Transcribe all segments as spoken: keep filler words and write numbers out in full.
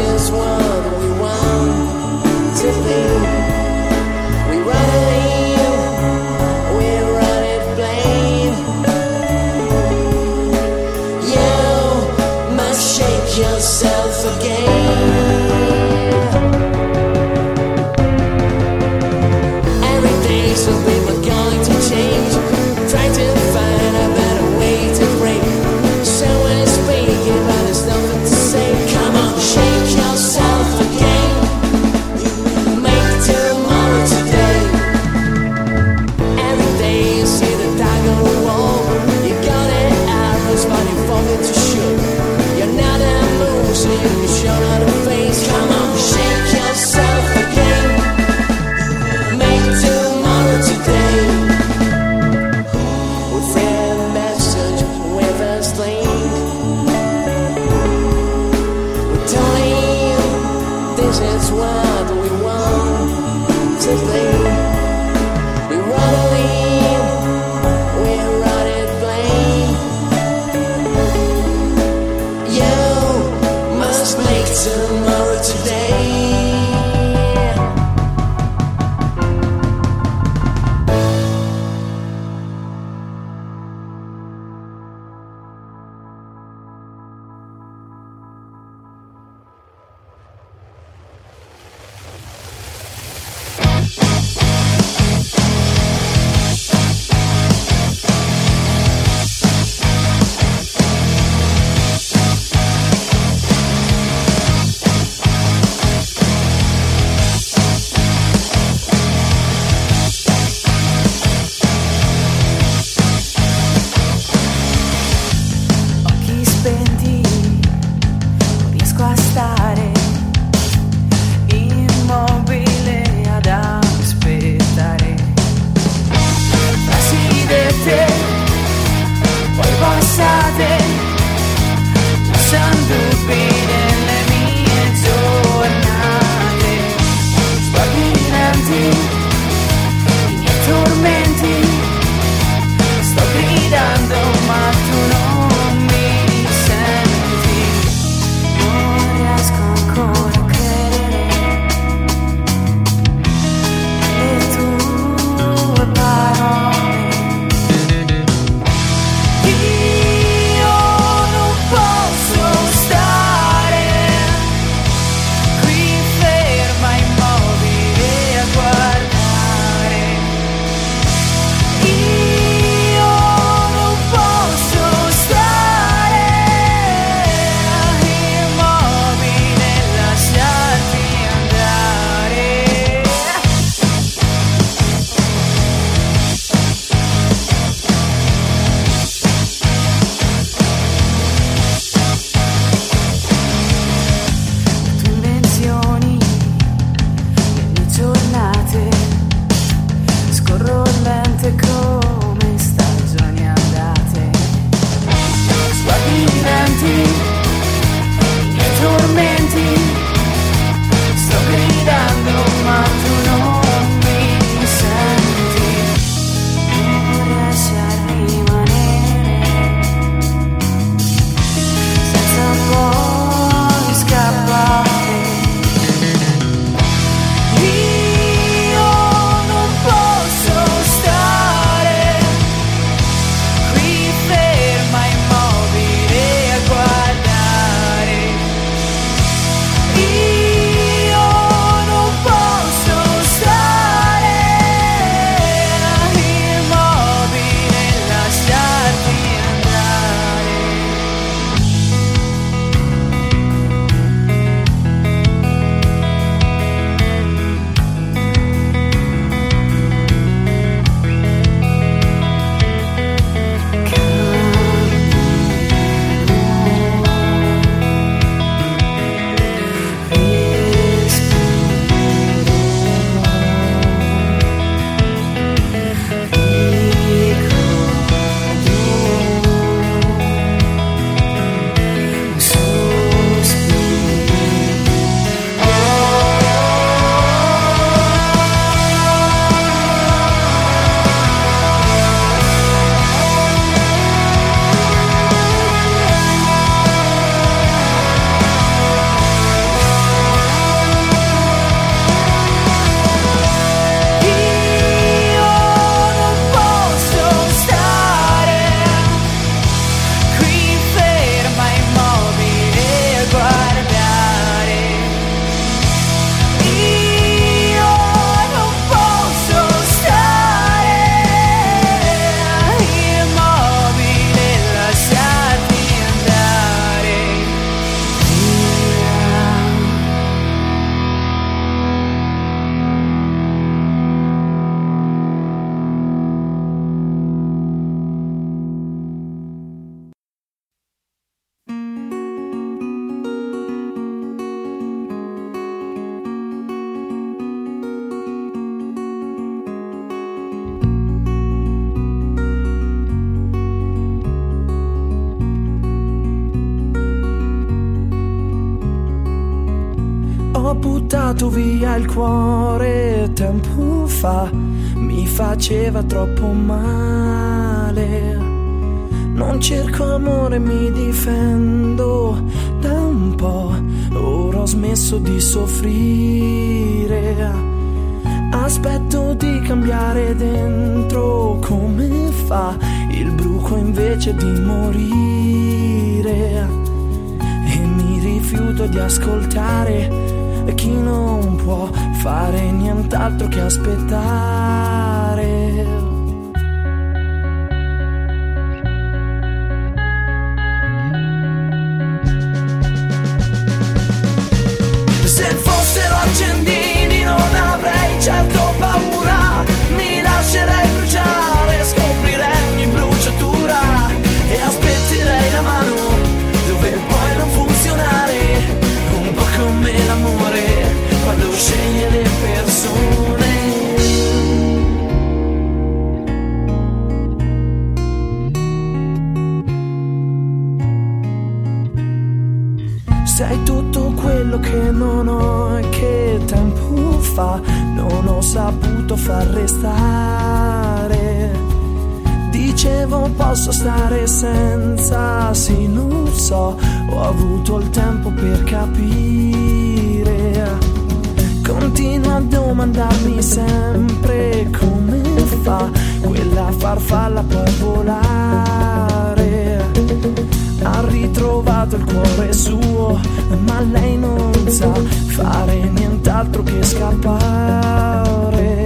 is what we want to be. We run it lean, we run it plain. You must shake yourself again. Every day some people are going to change, try to find a better way to break. Someone is speaking but there's nothing to say. Come on, shake yourself again. Make tomorrow today. Every day you see the dark on the wall. You got the arrows but you forget to shoot. You're not a move so you can show not a face. Come on, shake yourself again. Make tomorrow today. With a message with a sling. We're telling you this is what we want to be. We run it lean, we run it plain. You must make tomorrow today. Occhi spenti, non riesco a stare immobile ad aspettare. Frasi dette, poi passate, lasciando dubbi nelle mie giornate. Sguardi i miei tormenti, sto gridando ma tu non mi senti. Non riesco ancora a credere le tue parole. Io non posso stare buttato via il cuore tempo fa, mi faceva troppo male. Non cerco amore, mi difendo da un po', ora ho smesso di soffrire. Aspetto di cambiare dentro, come fa il bruco invece di morire. E mi rifiuto di ascoltare chi non può fare nient'altro che aspettare. Se fossero accendini non avrei certo paura, mi lascerei bruciare, scoprirei ogni bruciatura e aspetterei la mano dove puoi non funzionare, un po' come l'amore quando sceglie le persone. Sei tutto quello che non ho e che tempo fa non ho saputo far restare. Dicevo posso stare senza, sì non so, ho avuto il tempo per capire. Continuo a domandarmi sempre come fa quella farfalla poi volare. Ha ritrovato il cuore suo, ma lei non sa fare nient'altro che scappare.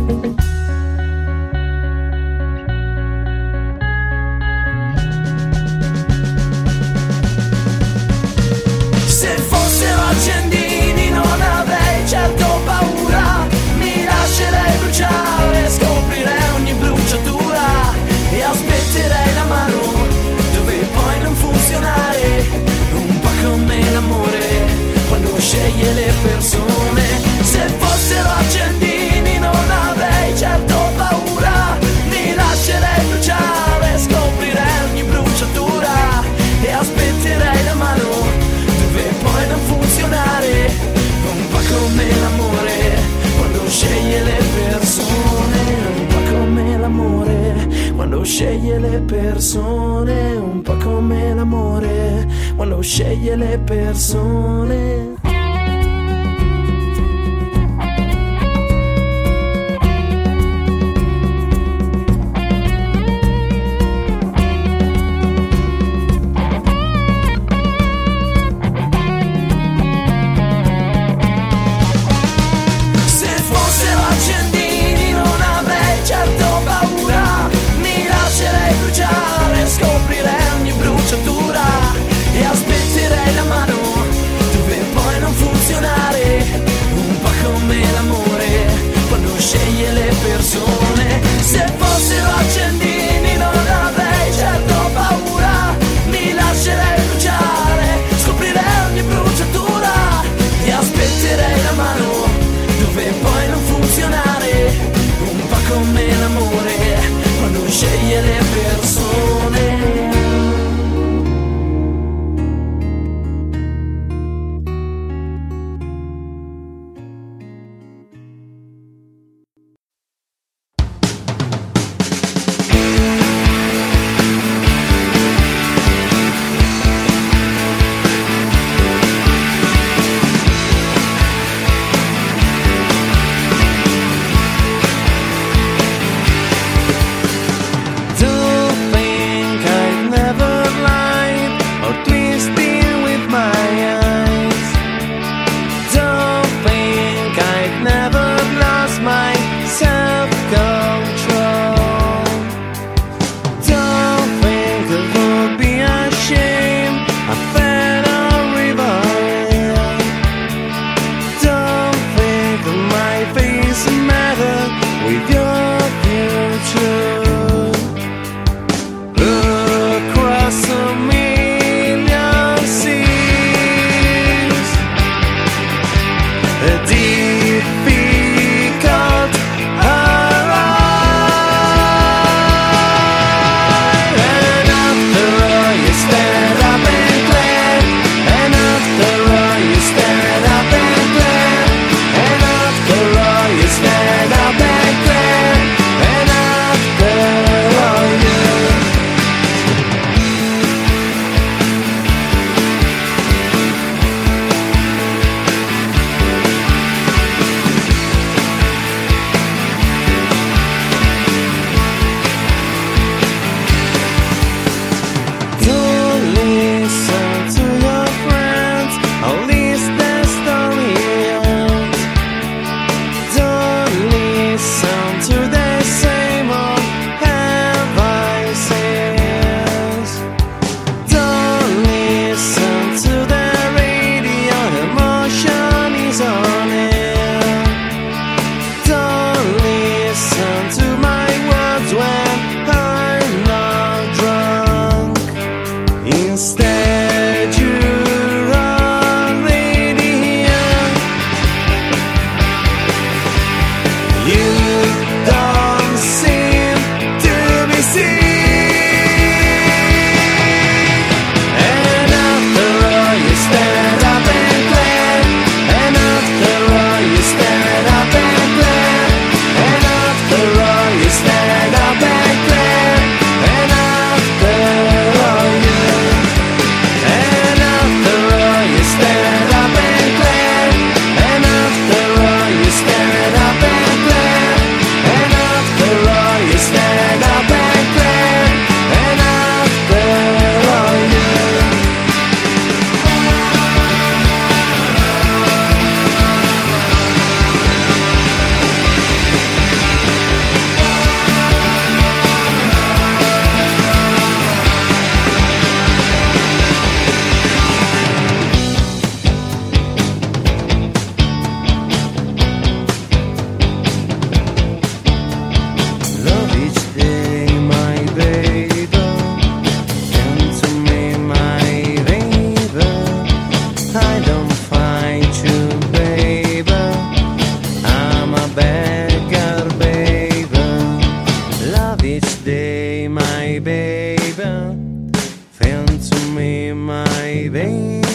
Se fossero accendini non avrei certo paura, mi lascerei bruciare, scoprirei ogni bruciatura e aspetterei la mano dove poi non funzionare, un po' come l'amore quando sceglie le persone. Se fossero accendini non avrei certo paura, mi lascerei bruciare, scoprirei ogni bruciatura e aspetterei la mano dove poi non funzionare, un po' come l'amore quando sceglie le persone, un po' come l'amore quando sceglie le persone, un po' come l'amore quando sceglie le persone. Scoprirei ogni bruciatura e aspetterei la mano dove poi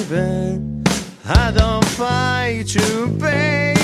baby, I don't fight you, baby.